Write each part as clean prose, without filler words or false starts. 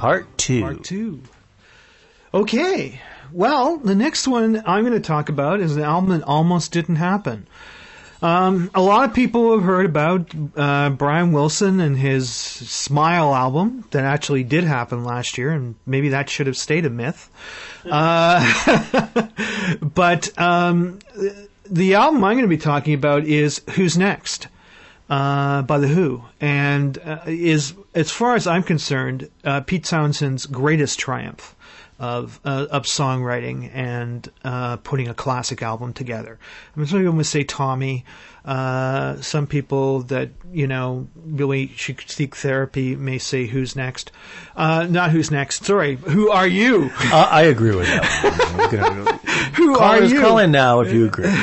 Part 2. Part 2. Okay. Well, the next one I'm going to talk about is an album that almost didn't happen. A lot of people have heard about Brian Wilson and his Smile album that actually did happen last year, and maybe that should have stayed a myth. But the album I'm going to be talking about is Who's Next by The Who, and is, as far as I'm concerned, Pete Townshend's greatest triumph of songwriting and putting a classic album together. I mean, some people would say Tommy. Some people that, really should seek therapy may say Who's Next. Not Who's Next. Sorry. Who Are You? I agree with that. Who are you? Call in now if you agree.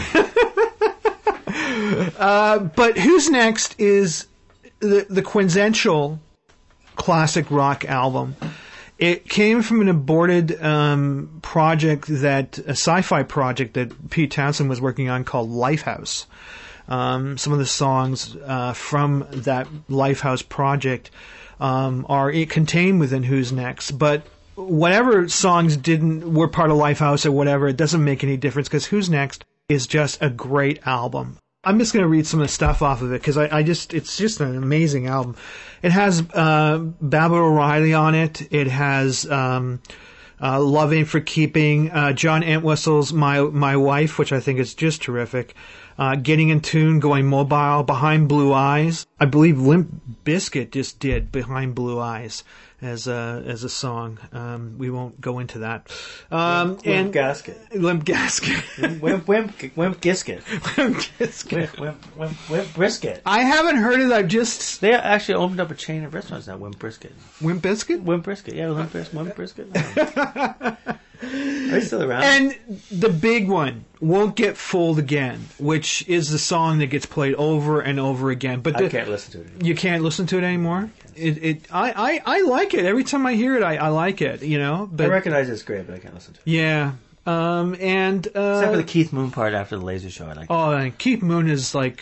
But Who's Next is the quintessential classic rock album. It came from an aborted project, a sci-fi project that Pete Townshend was working on called Lifehouse. Some of the songs from that Lifehouse project are contained within Who's Next. But whatever songs were part of Lifehouse or whatever, it doesn't make any difference because Who's Next is just a great album. I'm just going to read some of the stuff off of it because it's just an amazing album. It has Babbitt O'Reilly on it. It has Love Ain't for Keeping, John Entwistle's My Wife, which I think is just terrific. Getting in Tune, Going Mobile, Behind Blue Eyes. I believe Limp Bizkit just did Behind Blue Eyes as a song. We won't go into that. Limp Gasket. Limp Gasket. Wimp Gisket. Limp Gisket. Wimp Brisket. I haven't heard of that. They actually opened up a chain of restaurants now, Wimp Brisket. Wimp Biscuit? Wimp Brisket, yeah, Wimp Brisket. Are they still around? And the big one, Won't Get Fooled Again, which is the song that gets played over and over again. But I can't listen to it anymore. You can't listen to it anymore? I like it. Every time I hear it, I like it, But, I recognize it's great, but I can't listen to it. Yeah. Except for the Keith Moon part after the laser show, I like. Oh, and Keith Moon is like,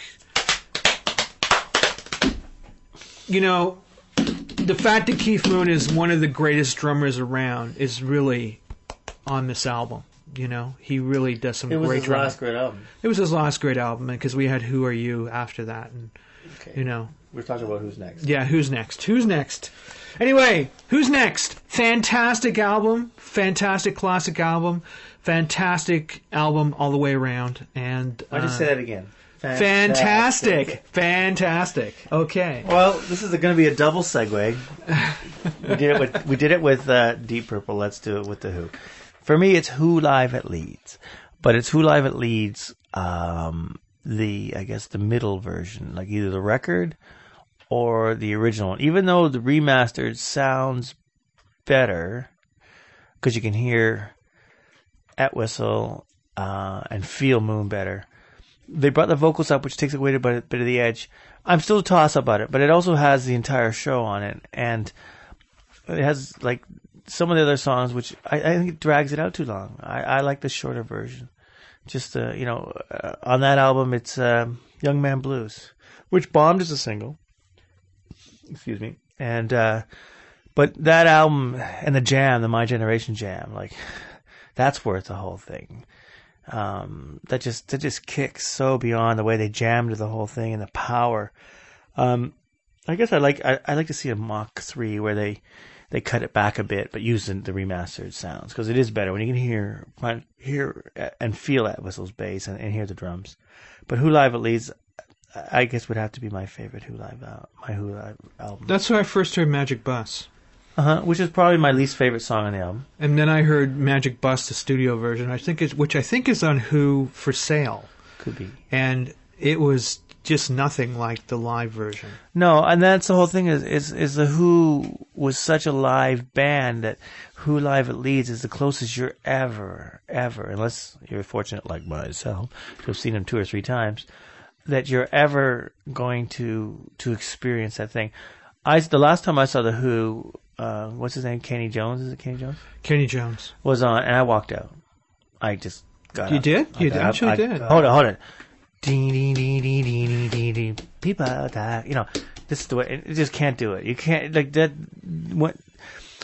the fact that Keith Moon is one of the greatest drummers around is really on this album. He really does some great drumming. It was his last great album. It was his last great album because we had Who Are You after that, and we're talking about Who's Next. Yeah, Who's Next? Who's Next? Anyway, Who's Next? Fantastic album, fantastic classic album, fantastic album all the way around. And why did you say that again? Fantastic. Okay. Well, this is going to be a double segue. We did it with Deep Purple. Let's do it with The Who. For me, it's Who Live at Leeds, but it's Who Live at Leeds. The middle version, like either the record or the original one. Even though the remastered sounds better, because you can hear Entwistle and feel Moon better. They brought the vocals up, which takes away a bit of the edge. I'm still a toss-up about it, but it also has the entire show on it, and it has like some of the other songs, which I think it drags it out too long. I like the shorter version. Just on that album, it's Young Man Blues, which bombed as a single. Excuse me, and but that album and the jam, the My Generation jam, like that's worth the whole thing. That just kicks so beyond the way they jammed the whole thing and the power. I guess I like to see a Mach 3 where they cut it back a bit, but use the remastered sounds because it is better when you can hear and feel Entwistle's bass and hear the drums. But Who Live at Leeds, I guess would have to be my favorite Who Live album. That's when I first heard Magic Bus. Which is probably my least favorite song on the album. And then I heard Magic Bus, the studio version, which I think is on Who for Sale. Could be. And it was just nothing like the live version. No, and that's the whole thing is the Who was such a live band that Who Live at Leeds is the closest you're ever, unless you're fortunate like myself to have seen them 2 or 3 times, that you're ever going to experience that thing. The last time I saw the Who, what's his name? Kenny Jones? Is it Kenny Jones? Kenny Jones. Was on, and I walked out. I just got You up. did? You actually did. Hold on. Ding, ding, ding, ding, ding, ding, ding, ding. People die. This is the way. You just can't do it. You can't, like that.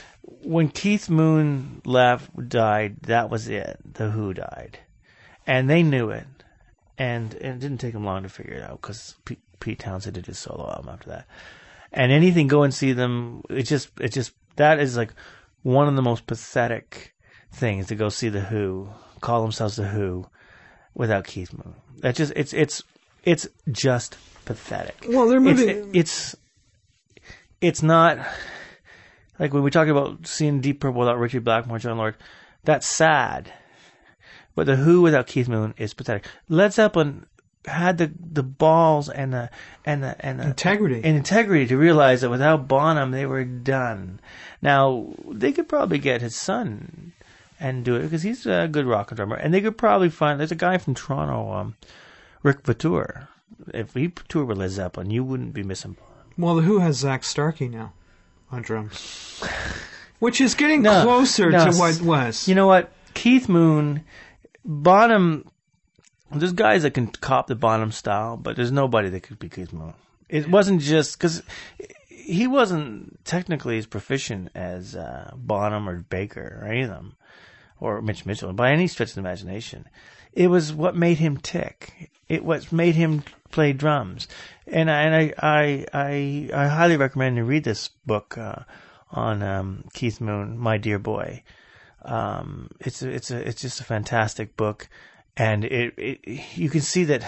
when Keith Moon died, that was it. The Who died. And they knew it. And it didn't take them long to figure it out because Pete Townsend did his solo album after that. And anything, go and see them. It just that is like one of the most pathetic things, to go see the Who, call themselves the Who, without Keith Moon. That just it's just pathetic. Well, they're moving. It's not like when we talk about seeing Deep Purple without Richie Blackmore, John Lord. That's sad. But the Who without Keith Moon is pathetic. Led Zeppelin had the balls and the integrity to realize that without Bonham they were done. Now they could probably get his son and do it because he's a good rock drummer, and they could probably find. There's a guy from Toronto, Rick Vautour. If he toured with Led Zeppelin, you wouldn't be missing Bonham. Well, the Who has Zach Starkey now on drums, which is getting closer to what was. You know what, Keith Moon, Bonham. There's guys that can cop the Bonham style, but there's nobody that could be Keith Moon. It wasn't just because he wasn't technically as proficient as Bonham or Baker or any of them, or Mitch Mitchell by any stretch of the imagination. It was what made him tick. It was made him play drums, and I highly recommend you read this book on Keith Moon, My Dear Boy. It's just a fantastic book. And you can see that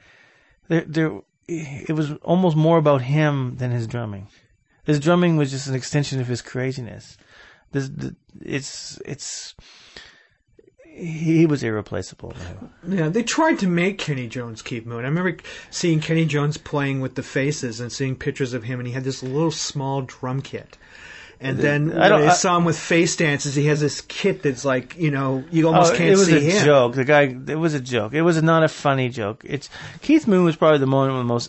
it was almost more about him than his drumming. His drumming was just an extension of his craziness. He was irreplaceable. Yeah, they tried to make Kenny Jones Keith Moon. I remember seeing Kenny Jones playing with the Faces and seeing pictures of him, and he had this little small drum kit. And then I saw him with Face Dances. He has this kit that's like, you almost can't see him. It was a joke. It was a joke. It was not a funny joke. Keith Moon was probably one of the most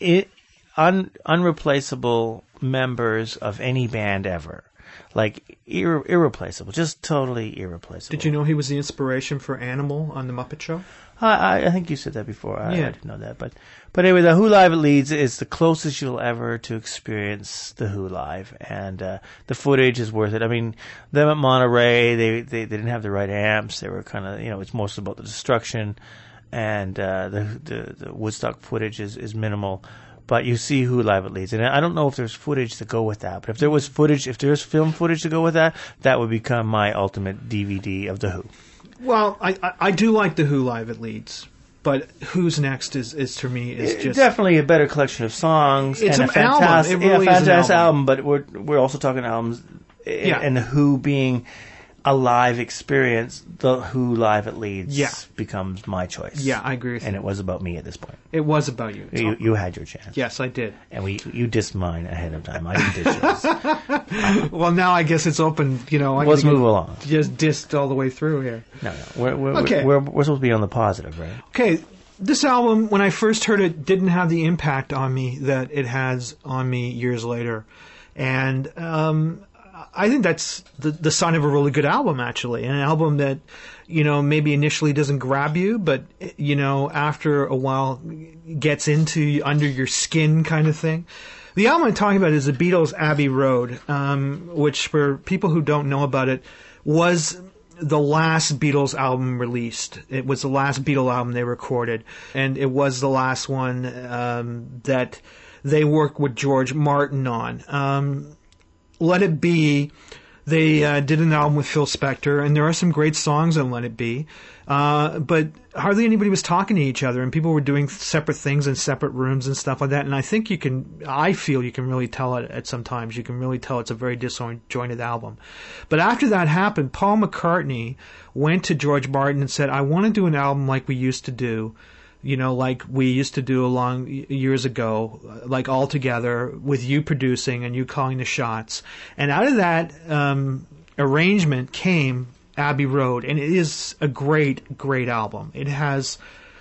unreplaceable members of any band ever. Like, irreplaceable. Just totally irreplaceable. Did you know he was the inspiration for Animal on The Muppet Show? I think you said that before. I didn't know that. But anyway, the Who Live at Leeds is the closest you'll ever to experience the Who live. And the footage is worth it. I mean, them at Monterey, they didn't have the right amps. They were kind of, it's mostly about the destruction. And the Woodstock footage is minimal. But you see Who Live at Leeds. And I don't know if there's footage to go with that. But if there's film footage to go with that, that would become my ultimate DVD of the Who. Well, I do like the Who Live at Leeds, but Who's Next is to me is just definitely a better collection of songs. It's and an album. It really is an fantastic album. But we're also talking albums, and the Who being a live experience. The Who Live at Leeds becomes my choice. Yeah, I agree with you. And it was about me at this point. It was about you. You had your chance. Yes, I did. And you dissed mine ahead of time. I didn't diss yours. Well, now I guess it's open. Let's move along. Just dissed all the way through here. No. We're supposed to be on the positive, right? Okay. This album, when I first heard it, didn't have the impact on me that it has on me years later. And I think that's the sign of a really good album, actually. An album that, maybe initially doesn't grab you, but, after a while gets under your skin kind of thing. The album I'm talking about is the Beatles' Abbey Road, which, for people who don't know about it, was the last Beatles album released. It was the last Beatles album they recorded, and it was the last one that they worked with George Martin on. Let It Be, they did an album with Phil Spector, and there are some great songs on Let It Be, but hardly anybody was talking to each other, and people were doing separate things in separate rooms and stuff like that, and I feel you can really tell it at some times. You can really tell it's a very disjointed album. But after that happened, Paul McCartney went to George Martin and said, I want to do an album like we used to do, like we used to do years ago, like all together with you producing and you calling the shots. And out of that arrangement came Abbey Road, and it is a great, great album. It has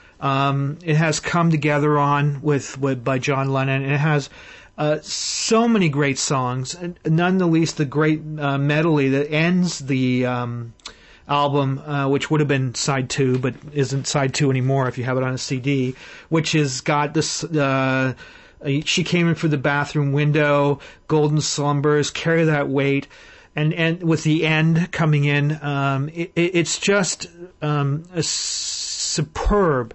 Come Together by John Lennon, and it has so many great songs, and none the least the great medley that ends the album, which would have been side 2, but isn't side 2 anymore if you have it on a CD, which has got this, She Came In Through the Bathroom Window, Golden Slumbers, Carry That Weight. and with the end coming in, it's just a superb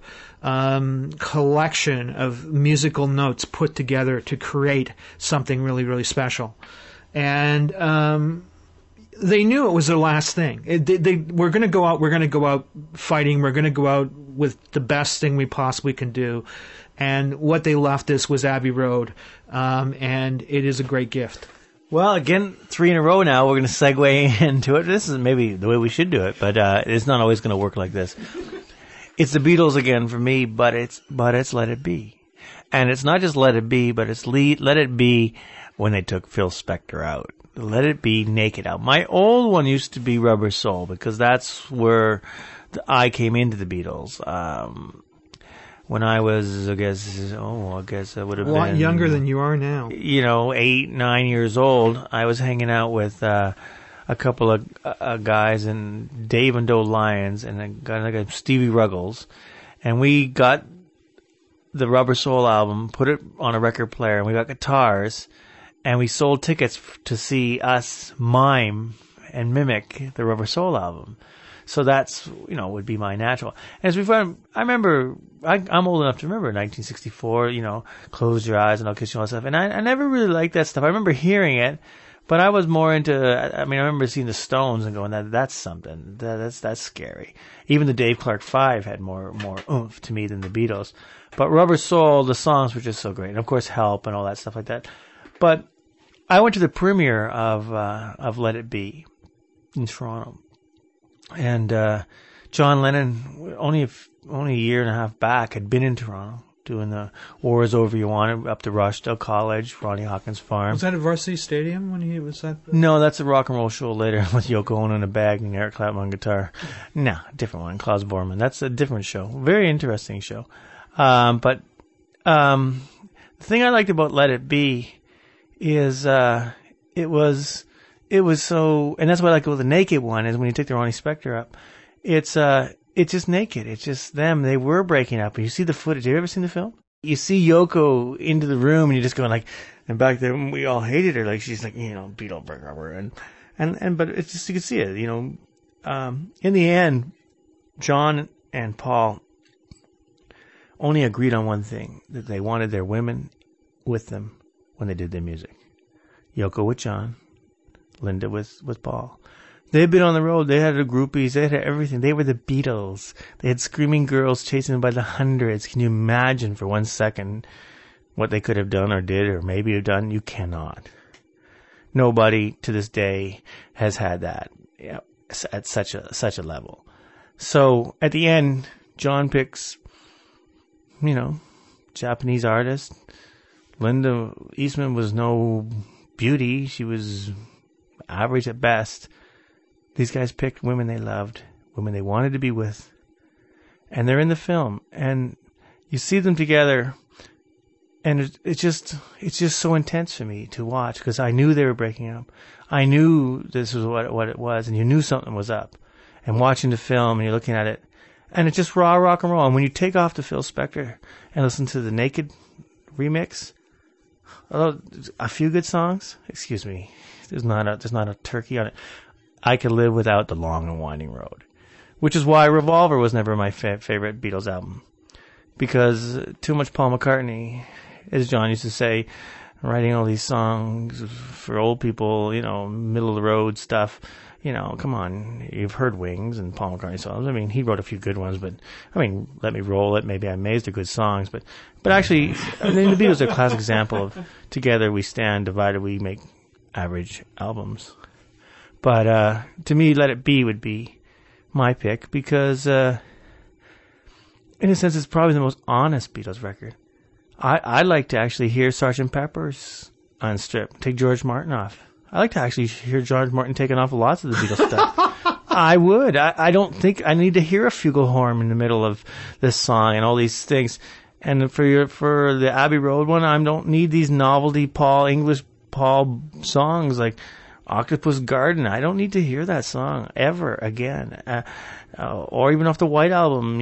collection of musical notes put together to create something really, really special. And they knew it was their last thing. We're going to go out. We're going to go out fighting. We're going to go out with the best thing we possibly can do. And what they left us was Abbey Road, and it is a great gift. Well, again, 3 in a row now. We're going to segue into it. This is maybe the way we should do it, but it's not always going to work like this. It's the Beatles again for me, but it's Let It Be. And it's not just Let It Be, but it's Let It Be when they took Phil Spector out. Let It Be Naked out. My old one used to be Rubber Soul, because that's where I came into the Beatles. When I was, I guess I would have been a lot younger than you are now. 8, 9 years old. I was hanging out with a couple of guys and Dave and Doe Lyons and a guy like Stevie Ruggles, and we got the Rubber Soul album, put it on a record player, and we got guitars, and we sold tickets to see us mime and mimic the Rubber Soul album. So that's, would be my natural. And as we found, I remember, I'm old enough to remember 1964, Close Your Eyes and I'll Kiss You, all that stuff. And I never really liked that stuff. I remember hearing it, but I was more into, I remember seeing the Stones and going, that's something. That's scary. Even the Dave Clark 5 had more oomph to me than the Beatles. But Rubber Soul, the songs were just so great. And of course, Help and all that stuff like that. But I went to the premiere of Let It Be in Toronto. And John Lennon, only a year and a half back, had been in Toronto doing the War Is Over You Want It up to Rochdale College, Ronnie Hawkins Farm. Was that at Varsity Stadium when he was at? No, that's a rock and roll show later with Yoko Ono in a bag and Eric Clapton on guitar. No, different one, Klaus Bormann. That's a different show. Very interesting show. But the thing I liked about Let It Be is it was so, and that's what I like with the Naked one, is when you take the Ronnie Spector up, it's just naked. It's just them. They were breaking up. And you see the footage. Have you ever seen the film? You see Yoko into the room and you're just going like, and back there we all hated her. Like she's like, Beatle breaker. And, but it's just, you can see it, in the end, John and Paul only agreed on one thing, that they wanted their women with them when they did their music. Yoko with John, Linda with Paul. They'd been on the road. They had the groupies. They had everything. They were the Beatles. They had screaming girls chasing them by the hundreds. Can you imagine for 1 second what they could have done or did or maybe have done? You cannot. Nobody to this day has had that at such a level. So at the end, John picks, Japanese artist. Linda Eastman was no beauty. She was average at best. These guys picked women they loved, women they wanted to be with, and they're in the film, and you see them together, and it's just so intense for me to watch, because I knew they were breaking up. I knew this was what it was, and you knew something was up. And watching the film, and you're looking at it, and it's just raw rock and roll. And when you take off the Phil Spector and listen to the Naked remix, although a few good songs, excuse me, there's not a turkey on it. I could live without The Long and Winding Road, which is why Revolver was never my favorite Beatles album, because too much Paul McCartney, as John used to say, writing all these songs for old people, middle of the road stuff. Come on, you've heard Wings and Paul McCartney songs. He wrote a few good ones, but Let Me Roll It, Maybe I'm Amazed are good songs, but actually, the Beatles are a classic example of Together We Stand, Divided We Make Average albums. But to me, Let It Be would be my pick, because in a sense it's probably the most honest Beatles record. I like to actually hear Sgt. Pepper's unstripped, take George Martin off. I like to actually hear George Martin taking off lots of the Beatles stuff. I would. I don't think I need to hear a flugelhorn in the middle of this song and all these things. And for the Abbey Road one, I don't need these novelty English Paul songs like Octopus Garden. I don't need to hear that song ever again. Or even off the White Album,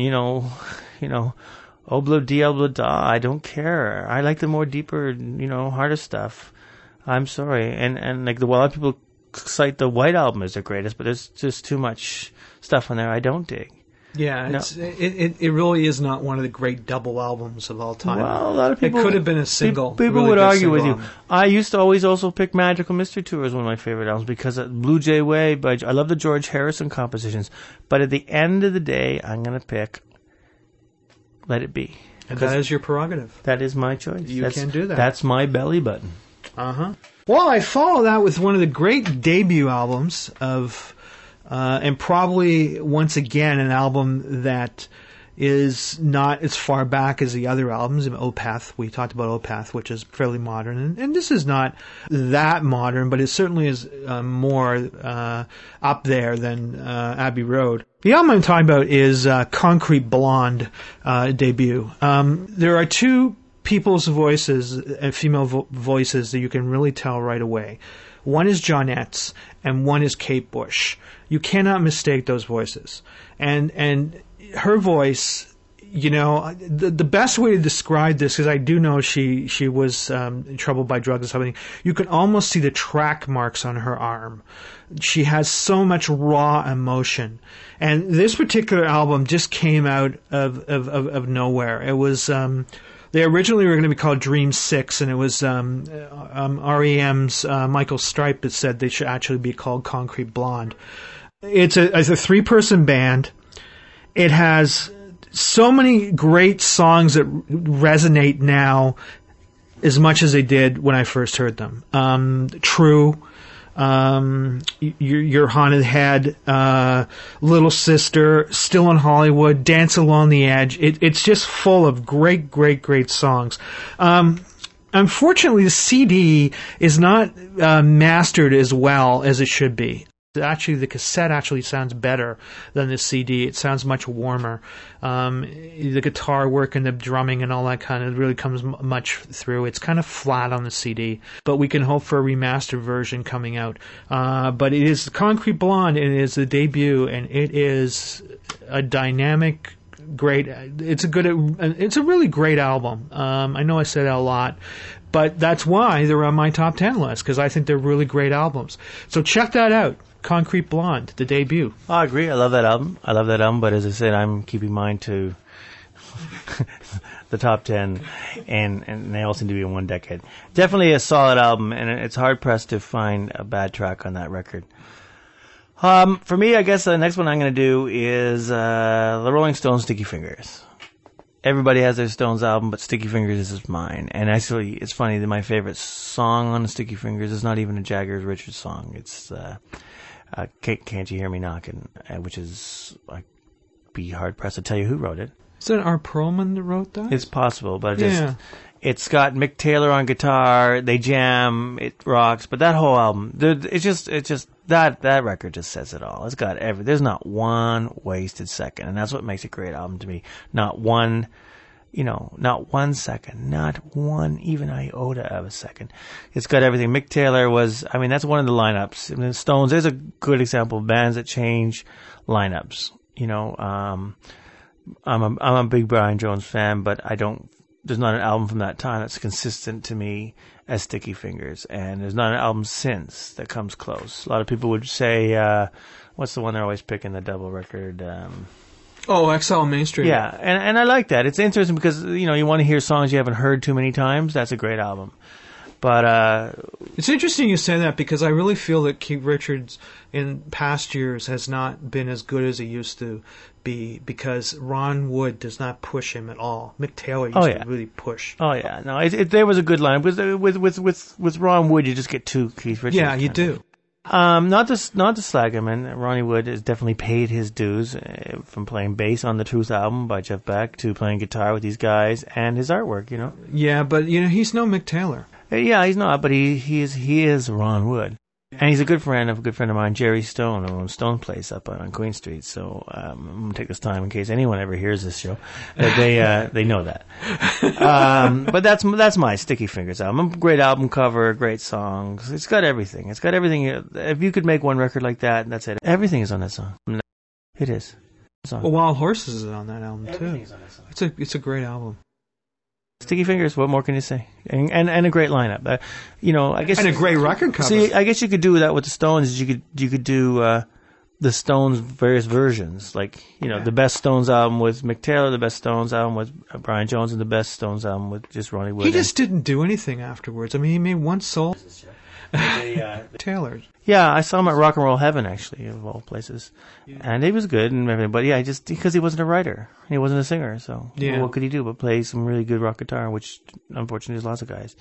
Obla Di Obla Da. I don't care. I like the more deeper, harder stuff. I'm sorry. And like a lot of people cite the White Album as their greatest, but there's just too much stuff on there I don't dig. Yeah, No. it really is not one of the great double albums of all time. Well, a lot of people... It could have been a single. People really would good argue with single you. album. I used to always also pick Magical Mystery Tour as one of my favorite albums because of Blue Jay Way, I love the George Harrison compositions. But at the end of the day, I'm going to pick Let It Be. And that is your prerogative. That is my choice. You can do that. That's my belly button. Uh-huh. Well, I follow that with one of the great debut albums of... and probably, once again, an album that is not as far back as the other albums. Opeth, we talked about Opeth, which is fairly modern. And this is not that modern, but it certainly is more up there than Abbey Road. The album I'm talking about is Concrete Blonde debut. There are two people's voices, female voices, that you can really tell right away. One is Johnette's, and one is Kate Bush. You cannot mistake those voices. And her voice, you know, the best way to describe this, because I do know she was troubled by drugs and something, you can almost see the track marks on her arm. She has so much raw emotion. And this particular album just came out of nowhere. It was... They originally were going to be called Dream 6, and it was R.E.M.'s Michael Stipe that said they should actually be called Concrete Blonde. It's a three-person band. It has so many great songs that resonate now as much as they did when I first heard them. True. Your Haunted Head, Little Sister, Still in Hollywood, Dance Along the Edge. It's just full of great songs. Unfortunately, the CD is not mastered as well as it should be. Actually, the cassette actually sounds better than the CD. It sounds much warmer. The guitar work and the drumming and all that kind of really comes much through. It's kind of flat on the CD, but we can hope for a remastered version coming out. But it is Concrete Blonde, and it is the debut, and it is a dynamic, great. It's a really great album. I know I said that a lot, but that's why they're on my top 10 list, because I think they're really great albums. So check that out. Concrete Blonde, the debut. I agree. I love that album. But as I said, I'm keeping mine to the top 10, and they all seem to be in one decade. Definitely a solid album, and it's hard-pressed to find a bad track on that record. For me, I guess the next one I'm going to do is the Rolling Stones' Sticky Fingers. Everybody has their Stones album, but Sticky Fingers is mine. And actually, it's funny that my favorite song on the Sticky Fingers is not even a Jagger Richards song. It's Can't You Hear Me Knocking, which is, I'd be hard-pressed to tell you who wrote it. Is it Art Perlman that wrote that? It's possible, but it's got Mick Taylor on guitar, they jam, it rocks, but that whole album, it's just that record just says it all. It's got there's not one wasted second, and that's what makes a great album to me. Not one second, not one even iota of a second. It's got everything. Mick Taylor that's one of the lineups. I mean, the Stones, there's a good example of bands that change lineups. I'm a big Brian Jones fan, but there's not an album from that time that's consistent to me as Sticky Fingers, and there's not an album since that comes close. A lot of people would say, what's the one they're always picking, the double record? Exile Main Street. Yeah, and I like that. It's interesting because, you want to hear songs you haven't heard too many times. That's a great album. But it's interesting you say that, because I really feel that Keith Richards in past years has not been as good as he used to be, because Ron Wood does not push him at all. Mick Taylor used to really push. Oh yeah, no, there was a good line with Ron Wood. You just get two Keith Richards. Yeah, you do. Not to slag him, and Ronnie Wood has definitely paid his dues from playing bass on the Truth album by Jeff Beck to playing guitar with these guys and his artwork. Yeah, but he's no Mick Taylor. Yeah, he's not, but he is Ron Wood. And he's a good friend of mine, Jerry Stone, who owns Stone Place up on Queen Street. So I'm going to take this time in case anyone ever hears this show, that they know that. But that's my Sticky Fingers album. Great album cover, great songs. It's got everything. If you could make one record like that, that's it. Everything is on that song. It is. Well, Wild Horses is on that album too. Everything's on that song. It's a great album. Sticky Fingers. What more can you say? And a great lineup. I guess And a great record cover. See, I guess you could do that with the Stones. You could do the Stones various versions, like the best Stones album with Mick Taylor, the best Stones album with Brian Jones, and the best Stones album with just Ronnie Wood. He just didn't do anything afterwards. I mean, he made one solo. Taylor. Yeah, I saw him at Rock and Roll Heaven, actually, of all places, and he was good and everything. But just because he wasn't a writer, he wasn't a singer, so what could he do but play some really good rock guitar, which unfortunately there's lots of guys.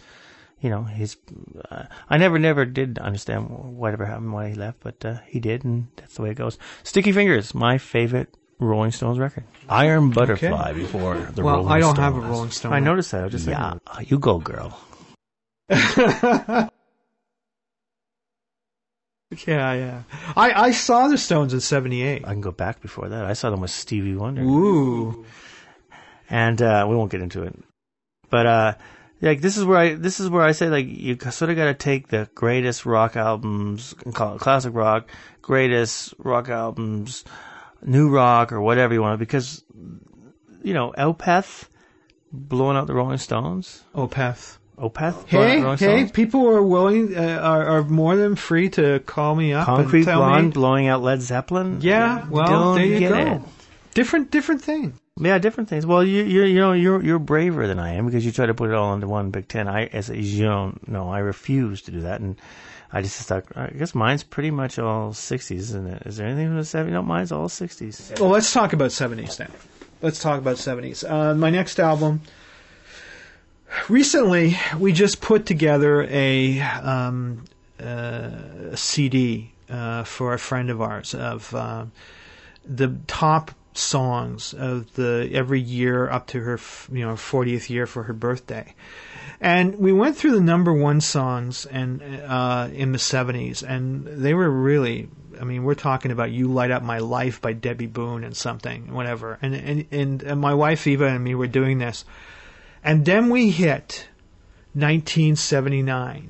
I never did understand whatever happened, why he left, but he did, and that's the way it goes. Sticky Fingers, my favorite Rolling Stones record. Iron Butterfly before the Rolling Stones. Well, I don't have a Rolling Stone. I noticed that. I was just saying, you go, girl. Yeah. I saw the Stones in '78. I can go back before that. I saw them with Stevie Wonder. Ooh. And we won't get into it, but this is where I say you sort of got to take the greatest rock albums and call it classic rock, greatest rock albums, new rock or whatever you want, because Opeth blowing out the Rolling Stones. Opeth. Hey, people are willing, are more than free to call me up Concrete and tell Blonde me. Blowing out Led Zeppelin. Yeah, well, there you go. It. Different thing. Yeah, different things. Well, you're braver than I am because you try to put it all into one Big Ten. I refuse to do that, and I just thought, I guess mine's pretty much all 60s, isn't it? Is there anything from the 70s? No, mine's all 60s. Well, let's talk about 70s then. Let's talk about 70s. My next album. Recently, we just put together a CD for a friend of ours of the top songs of the every year up to her 40th year for her birthday, and we went through the number one songs and in the 70s, and they were really. I mean, we're talking about "You Light Up My Life" by Debbie Boone and something, whatever. And my wife Eva and me were doing this. And then we hit 1979.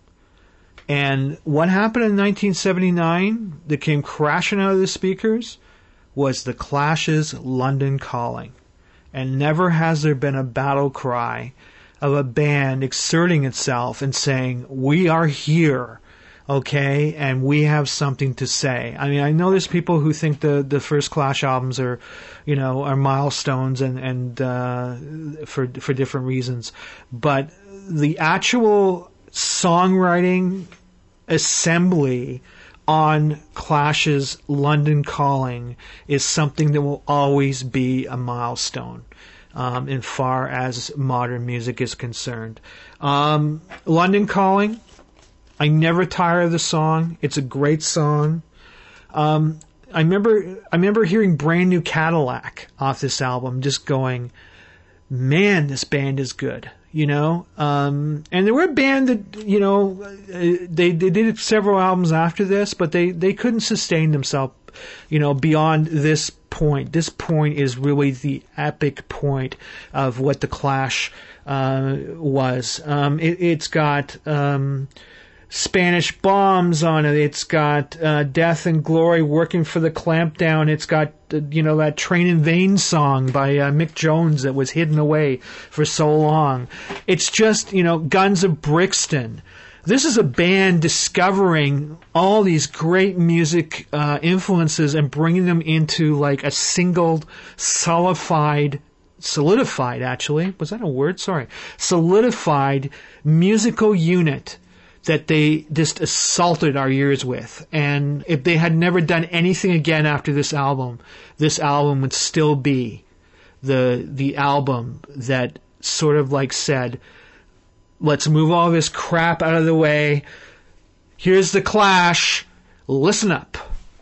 And what happened in 1979 that came crashing out of the speakers was the Clash's London Calling. And never has there been a battle cry of a band exerting itself and saying, we are here, okay, and we have something to say. I mean, I know there's people who think the first Clash albums are milestones and for different reasons, but the actual songwriting assembly on Clash's London Calling is something that will always be a milestone in far as modern music is concerned. London Calling, I never tire of the song. It's a great song. I remember hearing Brand New Cadillac off this album, just going, man, this band is good. And there were a band that, they did several albums after this, but they couldn't sustain themselves, beyond this point. This point is really the epic point of what the Clash, was. It's got, Spanish Bombs on it. It's got Death and Glory, Working for the Clampdown. It's got that Train in Vain song by Mick Jones that was hidden away for so long. It's just Guns of Brixton. This is a band discovering all these great music influences and bringing them into like a single solidified actually, was that a word? Sorry, solidified musical unit that they just assaulted our ears with. And if they had never done anything again after this album would still be the album that sort of like said, let's move all this crap out of the way. Here's the Clash. Listen up.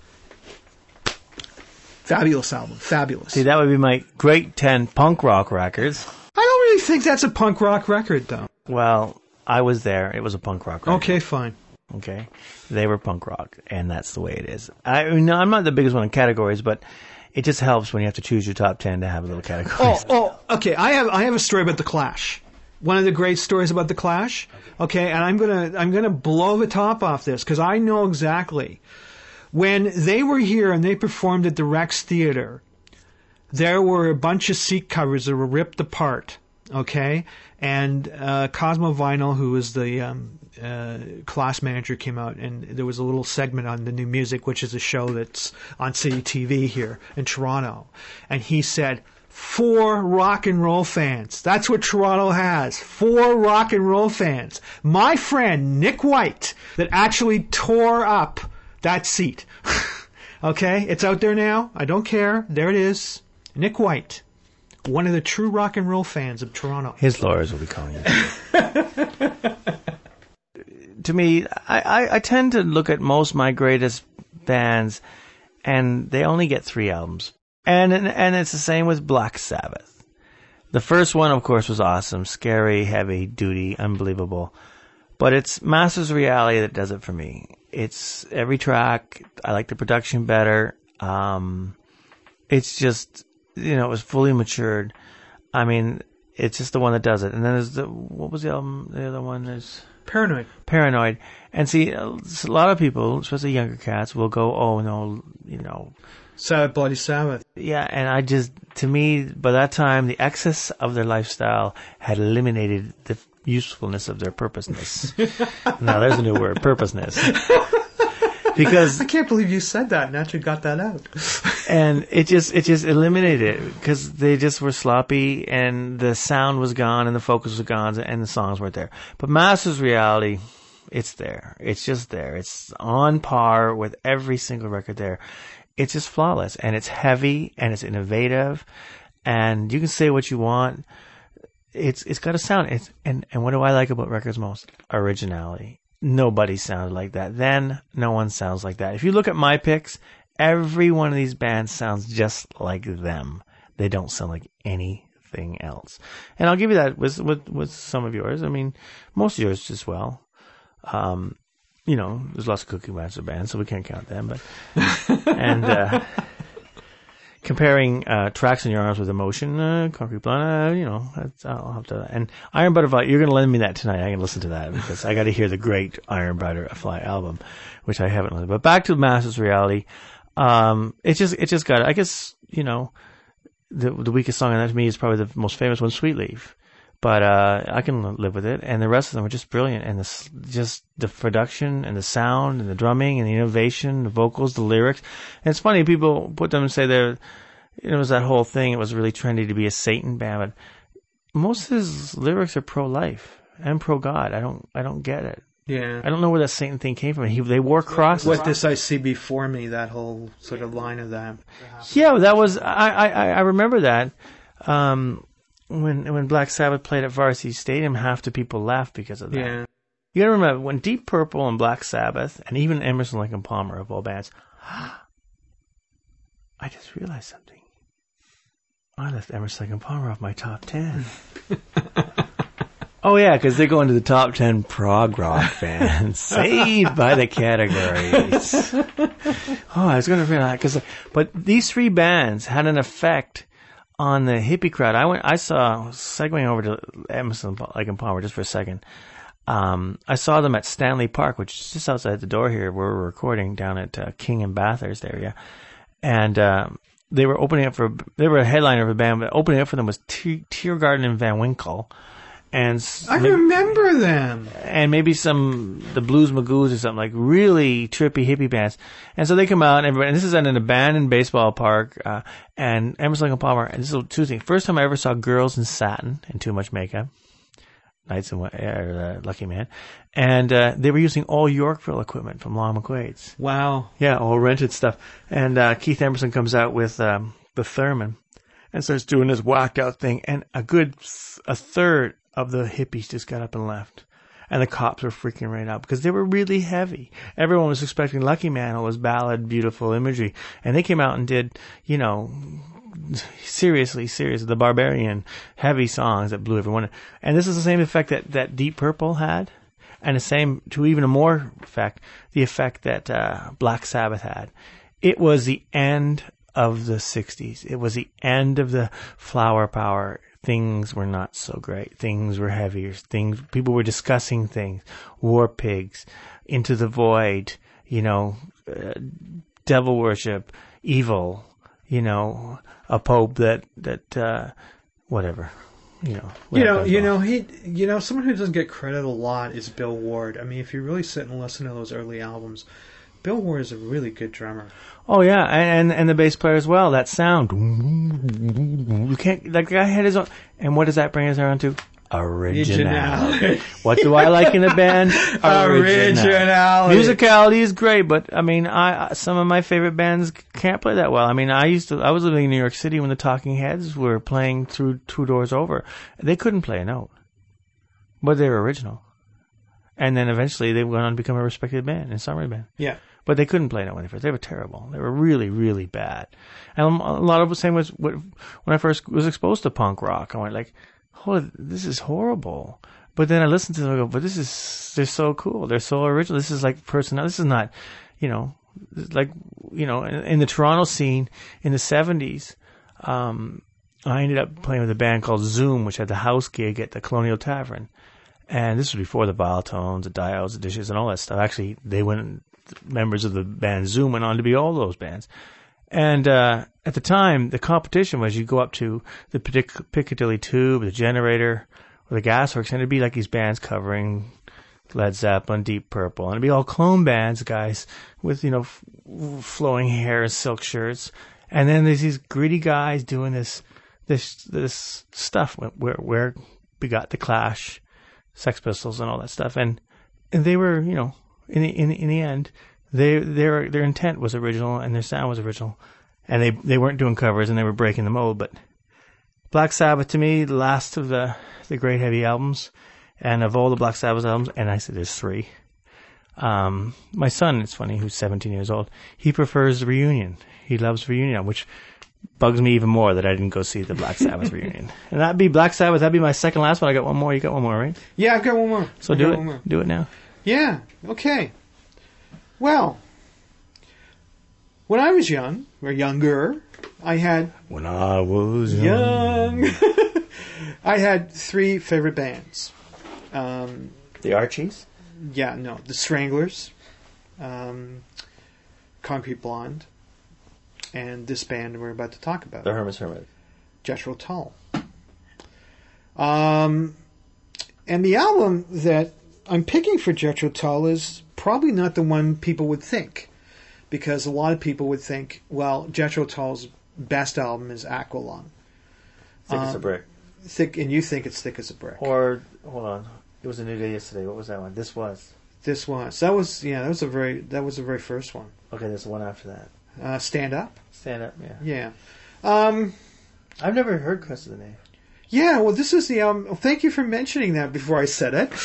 Fabulous album. Fabulous. See, that would be my great 10 punk rock records. I don't really think that's a punk rock record, though. Well, I was there. It was a punk rock record. Okay, fine. Okay. They were punk rock, and that's the way it is. I'm not the biggest one in categories, but it just helps when you have to choose your top 10 to have a little category. Oh, okay. I have a story about the Clash. One of the great stories about the Clash. Okay, and I'm gonna blow the top off this because I know exactly when they were here and they performed at the Rex Theater. There were a bunch of seat covers that were ripped apart Okay, and Cosmo Vinyl, who was the class manager, came out, and there was a little segment on the new music, which is a show that's on City TV here in Toronto, and he said, 4 rock and roll fans. That's what Toronto has. 4 rock and roll fans. My friend Nick White, that actually tore up that seat. Okay, it's out there now. I don't care. There it is. Nick White, one of the true rock and roll fans of Toronto. His lawyers will be calling you. To me, I tend to look at most of my greatest bands, and they only get 3 albums. And it's the same with Black Sabbath. The first one, of course, was awesome, scary, heavy duty, unbelievable. But it's Masters of Reality that does it for me. It's every track. I like the production better. It's just, it was fully matured. I mean, it's just the one that does it. And then there's what was the album? The other one is Paranoid. And see, a lot of people, especially younger cats, will go, oh no, Sabbath, Bloody Sabbath. Yeah, and to me, by that time, the excess of their lifestyle had eliminated the usefulness of their purposeness. Now, there's a new word, purposeness. Because I can't believe you said that and actually got that out. And it just eliminated it because they just were sloppy and the sound was gone and the focus was gone and the songs weren't there. But Masters Reality, it's there. It's just there. It's on par with every single record there. It's just flawless, and it's heavy, and it's innovative, and you can say what you want. It's got a sound. And what do I like about records most? Originality. Nobody sounded like that then. No one sounds like that. If you look at my picks, every one of these bands sounds just like them. They don't sound like anything else. And I'll give you that with some of yours. I mean, most of yours as well. There's lots of Cookie Monster bands, so we can't count them. But and comparing Tracks in Your Arms with Emotion, Concrete Blonde, I'll have to. And Iron Butterfly, you're going to lend me that tonight. I can listen to that because I got to hear the great Iron Butterfly album, which I haven't listened. But back to Masters Reality, it just got. I guess the weakest song on that to me is probably the most famous one, Sweet Leaf. But I can live with it, and the rest of them are just brilliant. And just the production and the sound and the drumming and the innovation, the vocals, the lyrics. And it's funny, people put them and say it was that whole thing. It was really trendy to be a Satan band, but most of his lyrics are pro-life and pro-God. I don't get it. Yeah, I don't know where that Satan thing came from. They wore crosses. What this I see before me, that whole sort of line of that. Yeah, that was I remember that. When Black Sabbath played at Varsity Stadium, half the people laughed because of that. Yeah. You gotta remember, when Deep Purple and Black Sabbath, and even Emerson, Lake and Palmer of all bands, I just realized something. I left Emerson, Lake and Palmer off my top 10. Oh yeah, because they're going to the top 10 prog rock bands. Saved by the categories. Oh, I was going to realize, but these 3 bands had an effect on the hippie crowd. I saw, segueing over to Emerson, Lake and Palmer just for a second. I saw them at Stanley Park, which is just outside the door here where we're recording, down at King and Bathurst area. And, they were they were a headliner of a band, but opening up for them was Tiergarten and Van Winkle. And I remember them. And maybe the Blues Magoos or something, like really trippy hippie bands. And so they come out, and this is at an abandoned baseball park, and Emerson, Lake and Palmer, and this is 2 things. First time I ever saw girls in satin and too much makeup. Nights and Lucky Man. And they were using all Yorkville equipment from Long McQuaid's. Wow. Yeah, all rented stuff. And Keith Emerson comes out with the Thurman and starts doing this whacked out thing, and a third of the hippies just got up and left. And the cops were freaking right out because they were really heavy. Everyone was expecting Lucky Man, all this ballad, beautiful imagery. And they came out and did, seriously, the Barbarian, heavy songs that blew everyone. And this is the same effect that Deep Purple had. And the same, to even a more effect, the effect that Black Sabbath had. It was the end of the 60s. It was the end of the flower power. Things were not so great. Things were heavier. People were discussing things. War Pigs, Into the Void, devil worship, evil, a pope that whatever. Someone who doesn't get credit a lot is Bill Ward. I mean, if you really sit and listen to those early albums, Bill Ward is a really good drummer. Oh yeah, and the bass player as well. That sound, you can't. That guy had his own. And what does that bring us around to? Originality. What do I like in a band? Originality. Musicality is great, but I mean, some of my favorite bands can't play that well. I mean, I was living in New York City when the Talking Heads were playing through Two Doors Over. They couldn't play a note, but they were original. And then eventually they went on to become a respected band, a summary band. Yeah. But they couldn't play a note when they first. They were terrible. They were really, really bad. And a lot of the same was when I first was exposed to punk rock. I went like, oh, this is horrible. But then I listened to them and go, but they're so cool. They're so original. This is like personal. This is not, in the Toronto scene in the 70s, I ended up playing with a band called Zoom, which had the house gig at the Colonial Tavern. And this was before the Viletones, the Diodes, the Dishes, and all that stuff. Actually, members of the band Zoom went on to be all those bands. And at the time, the competition was you go up to the Piccadilly Tube, the Generator, or the Gasworks, and it'd be like these bands covering Led Zeppelin, Deep Purple, and it'd be all clone bands, guys with flowing hair and silk shirts, and then there's these gritty guys doing this stuff where we got the Clash, Sex Pistols, and all that stuff, and they were in the end. Their intent was original and their sound was original, and they weren't doing covers and they were breaking the mold. But Black Sabbath, to me, the last of the great heavy albums, and of all the Black Sabbath albums, and I said there's 3. My son, it's funny, who's 17 years old, he prefers the Reunion. He loves Reunion, which bugs me even more that I didn't go see the Black Sabbath Reunion. And that'd be Black Sabbath. That'd be my second last one. I got one more. You got one more, right? Yeah, I've got one more. So do it. Do it now. Yeah. Okay. Well, when I was young, or younger, When I was young. I had 3 favorite bands. The Archies? Yeah, no. The Stranglers, Concrete Blonde, and this band we're about to talk about. The Hermes Hermit. Jethro Tull. And the album that I'm picking for Jethro Tull is probably not the one people would think, because a lot of people would think, well, Jethro Tull's best album is Aqualung. Thick as a brick. And you think it's Thick as a Brick. Or, hold on, it was a new day yesterday. What was that one? This was that was the very first one. Okay, there's one after that. Stand Up. Stand Up, yeah. Yeah. I've never heard Crest of the Knave. Yeah, well, this is the album. Well, thank you for mentioning that before I said it.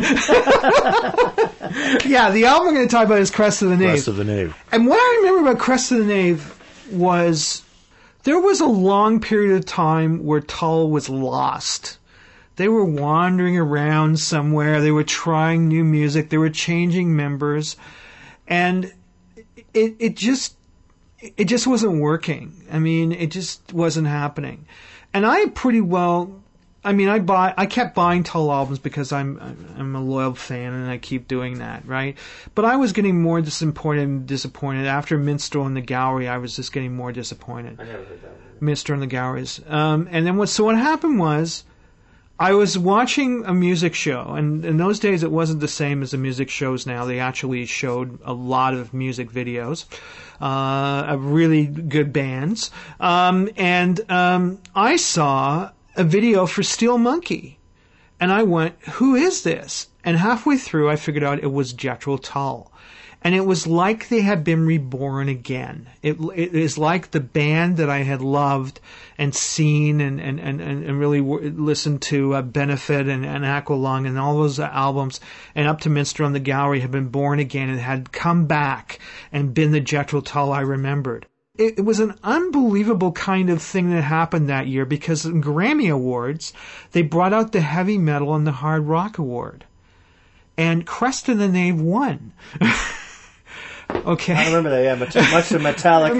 Yeah, the album I'm going to talk about is Crest of the Knave. Crest of the Knave. And what I remember about Crest of the Knave was there was a long period of time where Tull was lost. They were wandering around somewhere. They were trying new music. They were changing members. And it just wasn't working. I mean, it just wasn't happening. And I kept buying Tull albums because I'm a loyal fan and I keep doing that, right? But I was getting more disappointed. After Minstrel and the Gallery, I was just getting more disappointed. I never heard that one. Minstrel and the Galleries. And then what happened was, I was watching a music show, and in those days it wasn't the same as the music shows now. They actually showed a lot of music videos of really good bands. I saw a video for Steel Monkey, and I went, who is this? And halfway through I figured out it was Jethro Tull. And it was like they had been reborn again. It is like the band that I had loved and seen and really listened to, Benefit and Aqualung and all those albums, and up to Minstrel and the Gallery had been born again and had come back and been the Jethro Tull I remembered. It was an unbelievable kind of thing that happened that year, because in Grammy Awards, they brought out the Heavy Metal and the Hard Rock Award. And Crest of the Knave won. Okay. I remember that, yeah. Much of Metallica.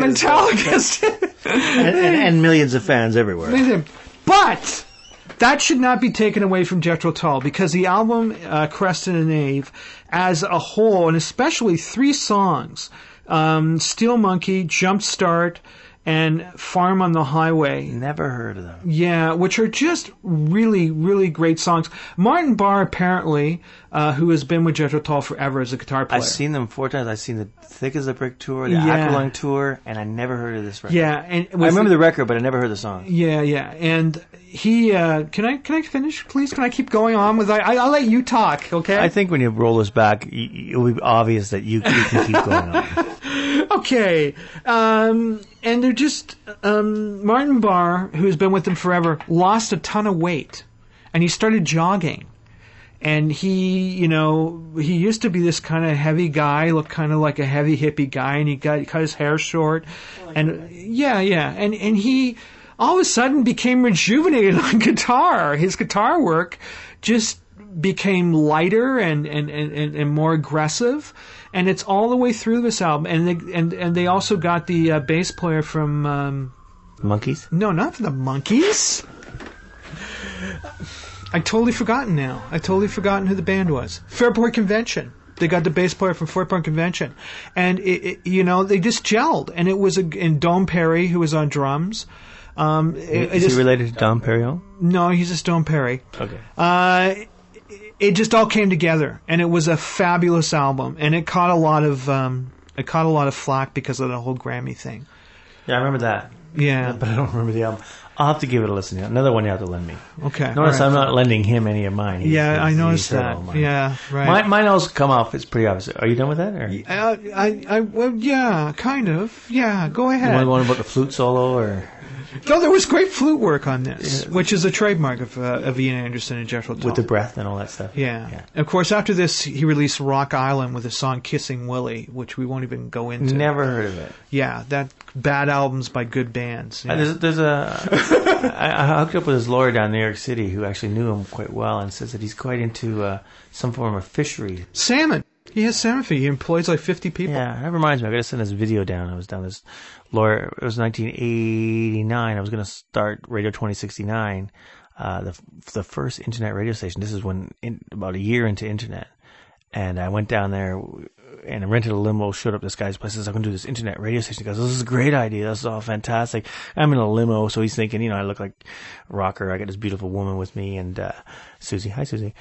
and millions of fans everywhere. But that should not be taken away from Jethro Tull, because the album Crest of the Knave as a whole, and especially 3 songs, Steel Monkey, Jumpstart, and Farm on the Highway. Never heard of them. Yeah, which are just really, really great songs. Martin Barre, apparently, who has been with Jethro Tull forever as a guitar player. I've seen them 4 times. I've seen the Thick as a Brick tour, the Yeah. Aqualung tour, and I never heard of this record. Yeah, and I remember the record, but I never heard the song. Yeah, and he. Can I finish, please? Can I keep going on with? I'll let you talk, okay? I think when you roll this back, it'll be obvious that you can keep going on. Okay, and they're just Martin Barre, who's been with them forever, lost a ton of weight, and he started jogging. And he used to be this kind of heavy guy, looked kind of like a heavy hippie guy, and he cut his hair short, and he all of a sudden became rejuvenated on guitar. His guitar work just became lighter and more aggressive, and it's all the way through this album. And they also got the bass player from Monkeys? No, not from the Monkees. I totally forgotten now. I totally forgotten who the band was. Fairport Convention. They got the bass player from Fairport Convention, and they just gelled. And it was and Dom Perry, who was on drums. Is he related to Dom Perignon? No, he's just Dom Perry. Okay. It just all came together, and it was a fabulous album. And it caught a lot of flack because of the whole Grammy thing. Yeah, I remember that. Yeah, but I don't remember the album. I'll have to give it a listen. Another one you have to lend me. Okay. Notice right. I'm not lending him any of mine. I noticed that. Yeah, right. Mine also come off. It's pretty obvious. Are you done with that? Or? Well, yeah, kind of. Yeah, go ahead. You want one about the flute solo, or? No, there was great flute work on this, which is a trademark of Ian Anderson and Jethro Tull. With the breath and all that stuff. Yeah. Of course, after this, he released Rock Island with the song Kissing Willie, which we won't even go into. Never heard of it. Yeah, that bad albums by good bands. Yeah. There's I hooked up with his lawyer down in New York City who actually knew him quite well and says that he's quite into some form of fishery. Salmon. He has salmon feed. He employs like 50 people. Yeah, that reminds me. I got to send this video down. I was down this lawyer. It was 1989. I was going to start Radio 2069, the first internet radio station. This is about a year into internet. And I went down there and I rented a limo, showed up this guy's place, says, I'm going to do this internet radio station. He goes, this is a great idea. This is all fantastic. I'm in a limo. So he's thinking, I look like a rocker. I got this beautiful woman with me and, Susie. Hi, Susie.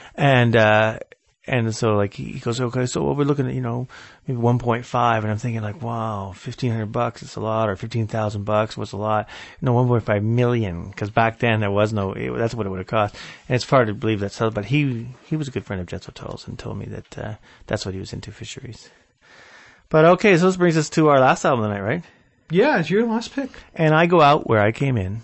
And so he goes, okay, so what we're looking at, maybe 1.5. And I'm thinking like, wow, $1,500, it's a lot, or $15,000, what's a lot? No, 1.5 million. Cause back then there was that's what it would have cost. And it's hard to believe that's so, but he was a good friend of Jethro Tull's and told me that, that's what he was into, fisheries. But okay, so this brings us to our last album of the night, right? Yeah, it's your last pick. And I go out where I came in.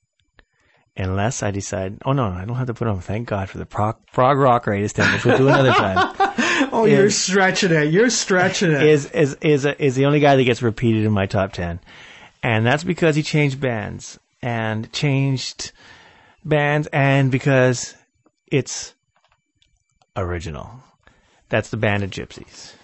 Unless I decide, I don't have to put on. Thank God for the prog rock greatest hits, which we'll do another time. You're stretching it. You're stretching it. Is the only guy that gets repeated in my top 10, and that's because he changed bands and because it's original. That's the Band of Gypsys.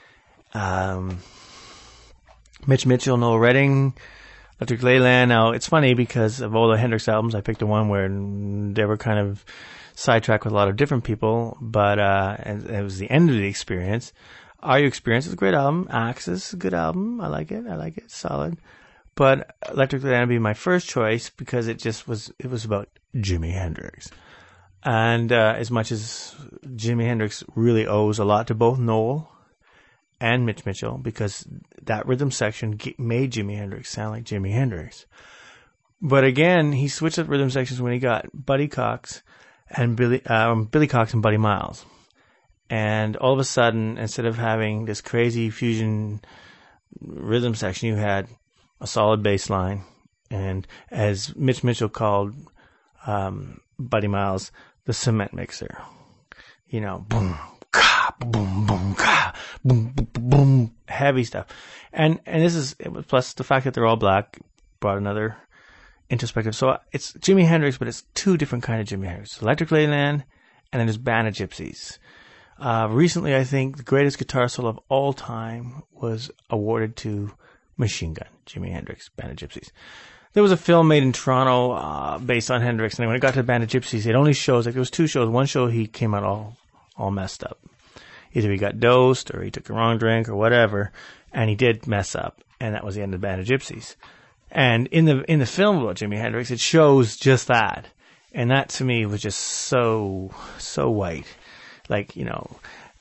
Mitch Mitchell, Noel Redding. Electric Leyland. Now, it's funny because of all the Hendrix albums, I picked the one where they were kind of sidetracked with a lot of different people, but and it was the end of the Experience. Are You Experience is a great album. Axis is a good album. I like it. It's solid. But Electric Leyland would be my first choice because it was about Jimi Hendrix. And as much as Jimi Hendrix really owes a lot to both Noel and Mitch Mitchell, because that rhythm section made Jimi Hendrix sound like Jimi Hendrix. But again, he switched up rhythm sections when he got Buddy Cox and Billy Cox and Buddy Miles. And all of a sudden, instead of having this crazy fusion rhythm section, you had a solid bass line. And as Mitch Mitchell called Buddy Miles, the cement mixer. Boom, ka, boom, boom, ka, boom, boom, boom, heavy stuff. And plus the fact that they're all black brought another introspective. So it's Jimi Hendrix, but it's two different kind of Jimi Hendrix. Electric Leyland, and then there's Band of Gypsys. Recently, I think the greatest guitar solo of all time was awarded to Machine Gun, Jimi Hendrix, Band of Gypsys. There was a film made in Toronto based on Hendrix, and when it got to the Band of Gypsys, it only shows, there was two shows. One show he came out all messed up. Either he got dosed, or he took the wrong drink, or whatever, and he did mess up, and that was the end of the Band of Gypsys. And in the film about Jimi Hendrix, it shows just that. And that to me was just so white. Like, you know,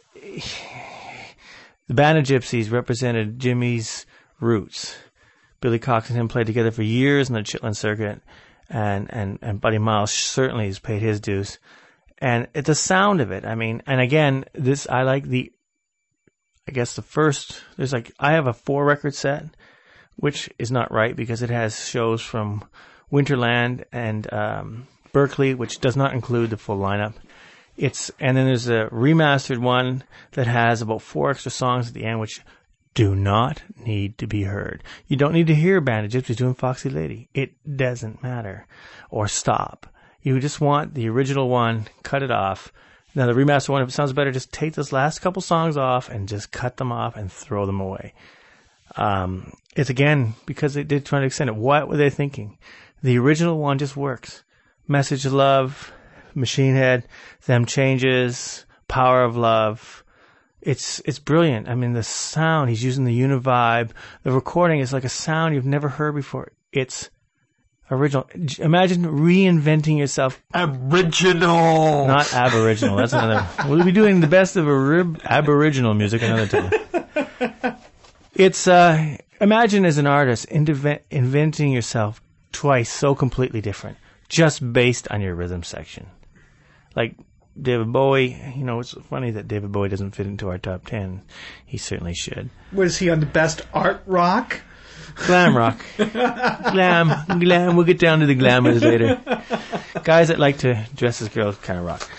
the Band of Gypsys represented Jimmy's roots. Billy Cox and him played together for years in the Chitlin circuit, and Buddy Miles certainly has paid his dues. And the sound of it, I mean, and again, I like the first, I have a 4-record set, which is not right because it has shows from Winterland and Berkeley, which does not include the full lineup. And then there's a remastered one that has about 4 extra songs at the end, which do not need to be heard. You don't need to hear Band of Gypsys doing Foxy Lady. It doesn't matter. Or stop. You just want the original one, cut it off. Now the remastered one, if it sounds better, just take those last couple songs off and just cut them off and throw them away. It's again, because they did try to extend it. What were they thinking? The original one just works. Message of Love, Machine Head, Them Changes, Power of Love. It's brilliant. I mean, the sound, he's using the Univibe. The recording is like a sound you've never heard before. It's original. Imagine reinventing yourself. Aboriginal. Not Aboriginal. That's another. We'll be doing the best of Aboriginal music another time. It's, imagine as an artist inventing yourself twice so completely different, just based on your rhythm section. Like David Bowie, you know, it's funny that David Bowie doesn't fit into our top 10. He certainly should. Was he on the best art rock? Glam rock. Glam. We'll get down to the glamours later. Guys that like to dress as girls kind of rock.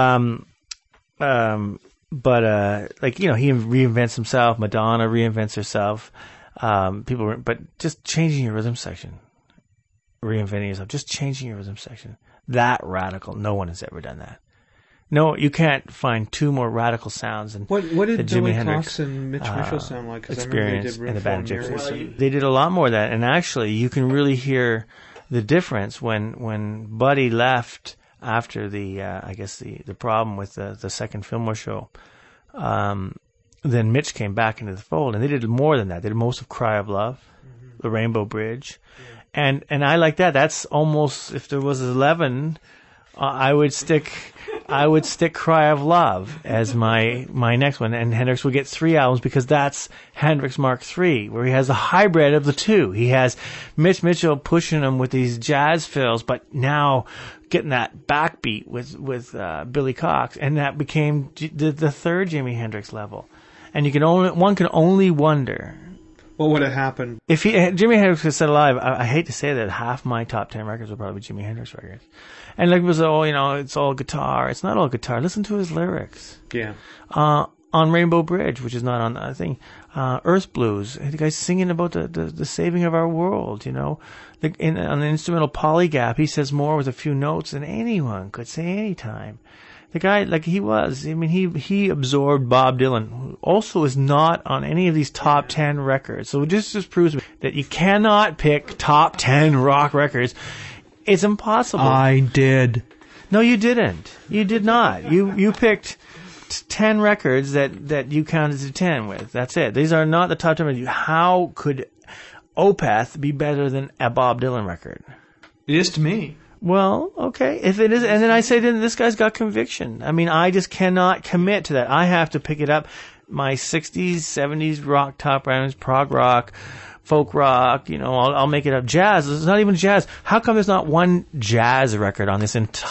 Like, you know, he reinvents himself. Madonna reinvents herself. But just changing your rhythm section. Reinventing yourself. Just changing your rhythm section. That radical. No one has ever done that. No, you can't find 2 more radical sounds than what did Jimi Billy Hendrix Cox and Mitch Mitchell sound like? Experience in the Band of Gypsys. They did a lot more of that, and actually, you can really hear the difference when Buddy left after the the problem with the second Fillmore show. Then Mitch came back into the fold, and they did more than that. They did most of Cry of Love, The Rainbow Bridge, and I like that. That's almost, if there was 11, I would stick Cry of Love as my next one, and Hendrix would get 3 albums because that's Hendrix Mark III, where he has a hybrid of the two. He has Mitch Mitchell pushing him with these jazz fills, but now getting that backbeat with Billy Cox, and that became the third Jimi Hendrix level. And one can only wonder what would have happened if Jimi Hendrix was still alive. I hate to say that half my top 10 records would probably be Jimi Hendrix records. And like it was all, you know, it's all guitar. It's not all guitar. Listen to his lyrics. Yeah. On Rainbow Bridge, which is not on the thing, Earth Blues. The guy's singing about the saving of our world, you know. On the instrumental Polygap, he says more with a few notes than anyone could say anytime. The guy, like he was, I mean, he absorbed Bob Dylan, who also is not on any of these top 10 records. So it just proves that you cannot pick top 10 rock records. It's impossible. I did. No, you didn't. You did not. You picked 10 records that you counted to 10 with. That's it. These are not the top 10. How could Opeth be better than a Bob Dylan record? It is to me. Well, okay. If it is, and then I say, then this guy's got conviction. I mean, I just cannot commit to that. I have to pick it up. My 60s, 70s rock top rounds, prog rock, folk rock, you know, I'll make it up. Jazz, it's not even jazz. How come there's not one jazz record on this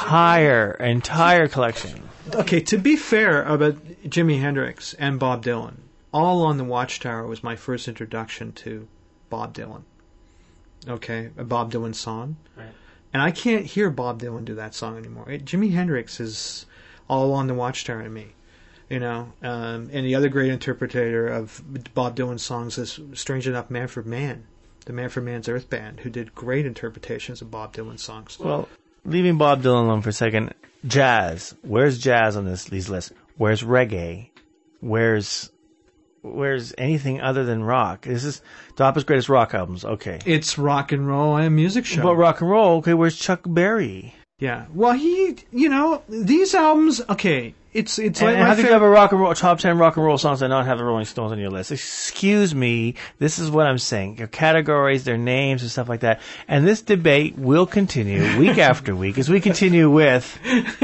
entire collection? Okay, to be fair about Jimi Hendrix and Bob Dylan, All Along the Watchtower was my first introduction to Bob Dylan. Okay, a Bob Dylan song. Right. And I can't hear Bob Dylan do that song anymore. Jimi Hendrix is All Along the Watchtower to me. You know, and the other great interpreter of Bob Dylan songs is, strange enough, Manfred Mann, the Manfred Mann's Earth Band, who did great interpretations of Bob Dylan songs. Well, leaving Bob Dylan alone for a second, jazz. Where's jazz on these lists? Where's reggae? Where's anything other than rock? This is Dopper's greatest rock albums. Okay, it's rock and roll and music show. But rock and roll. Okay, where's Chuck Berry? Yeah. Well, you know, these albums. Okay. it's And like how my could you have a rock and roll top 10 rock and roll songs and not have the Rolling Stones on your list? Excuse me. This is what I'm saying. Your categories, their names, and stuff like that. And this debate will continue week after week as we continue with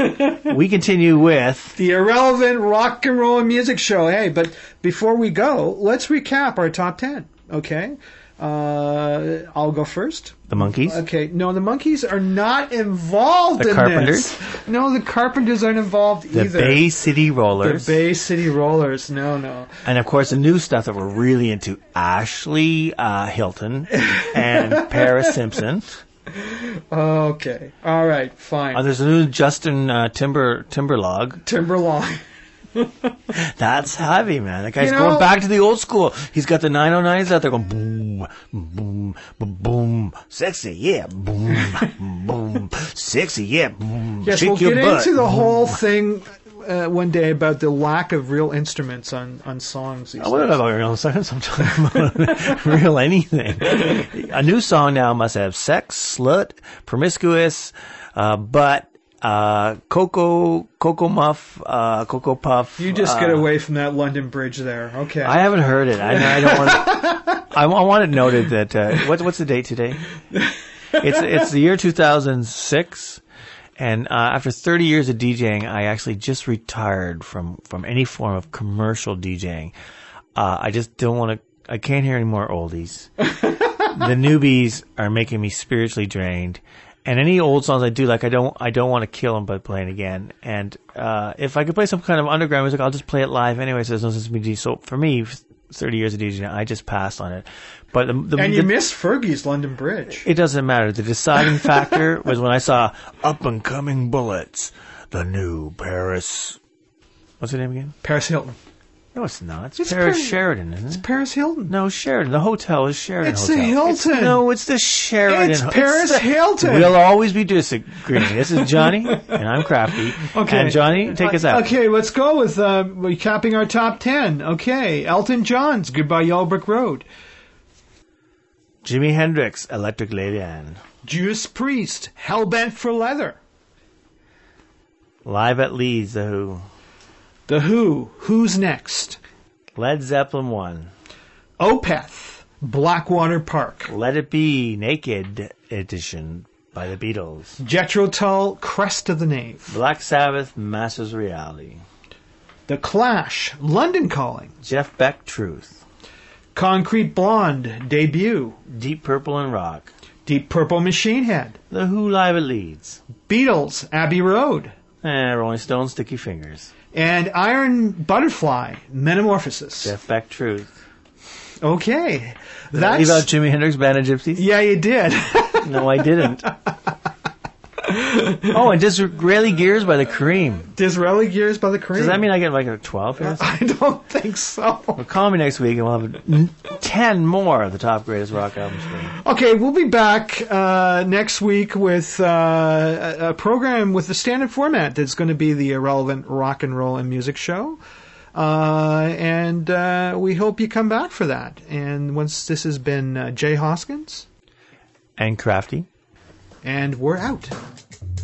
the Irrelevant Rock and Roll and Music Show. Hey, but before we go, let's recap our top 10. Okay. I'll go first. the Monkees. Okay, no, the Monkees are not involved The in Carpenters? this. No, the Carpenters aren't involved The either. Bay City Rollers. The Bay City Rollers. No. And of course, the new stuff that we're really into: Ashley Hilton and Paris Simpson. Okay, all right, fine. There's a new Justin Timberlake. Timberline. That's heavy, man. That guy's You know- going back to the old school. He's got the 909s out there going boom, boom, boom, boom, sexy, yeah, boom, boom, sexy, yeah, boom. Yes, shake we'll your get butt. into the whole thing one day about the lack of real instruments on songs. These I want to days. know about real sex. I'm talking about real anything. A new song now must have sex, slut, promiscuous, butt, cocoa muff, cocoa puff. You just get away from that London Bridge there. Okay. I haven't heard it. I don't want. I want it noted that what's the date today? It's the year 2006, and after 30 years of DJing, I actually just retired from any form of commercial DJing. I just don't want to. I can't hear any more oldies. The newbies are making me spiritually drained. And any old songs I do, like I don't want to kill them by playing again. And if I could play some kind of underground music, I'll just play it live anyway. So there's no sense in me. So for me, 30 years of DJing, I just passed on it. But and you missed Fergie's London Bridge. it doesn't matter. The deciding factor was when I saw Up and Coming Bullets, the new Paris. What's her name again? Paris Hilton. No, it's not. It's It's Paris Paris- Sheridan, isn't it? Paris Hilton. No, Sheridan. The hotel is Sheridan It's Hotel. the Hilton. No, it's the Sheridan. It's Paris Hilton. We'll always be disagreeing. This is Johnny, and I'm Crafty. Okay. And Johnny, take us out. Okay, let's go with recapping our top 10. Okay, Elton John's Goodbye Yellow Brick Road. Jimi Hendrix, Electric Lady Anne. Judas Priest, Hellbent for Leather. Live at Leeds, The Who. The Who, Who's Next? Led Zeppelin 1. Opeth, Blackwater Park. Let It Be, Naked Edition by the Beatles. Jethro Tull, Crest of the Knave. Black Sabbath, Masters of Reality. The Clash, London Calling. Jeff Beck, Truth. Concrete Blonde, Debut. Deep Purple and Rock. Deep Purple Machine Head. The Who live at Leeds. Beatles, Abbey Road. Rolling Stones, Sticky Fingers. And Iron Butterfly, Metamorphosis. Jeff Beck, Truth. Okay. Did I leave out Jimi Hendrix, Band of Gypsies? Yeah, you did. No, I didn't. Oh, and Disraeli Gears by the Cream. Disraeli Gears by the Cream. Does that mean I get like a 12 here? I don't think so. Well, call me next week and we'll have 10 more of the top greatest rock albums for you. Okay, we'll be back next week with a program with the standard format that's going to be the Irrelevant Rock and Roll and Music Show. And we hope you come back for that. And once this has been Jay Hoskins. And Crafty. And we're out.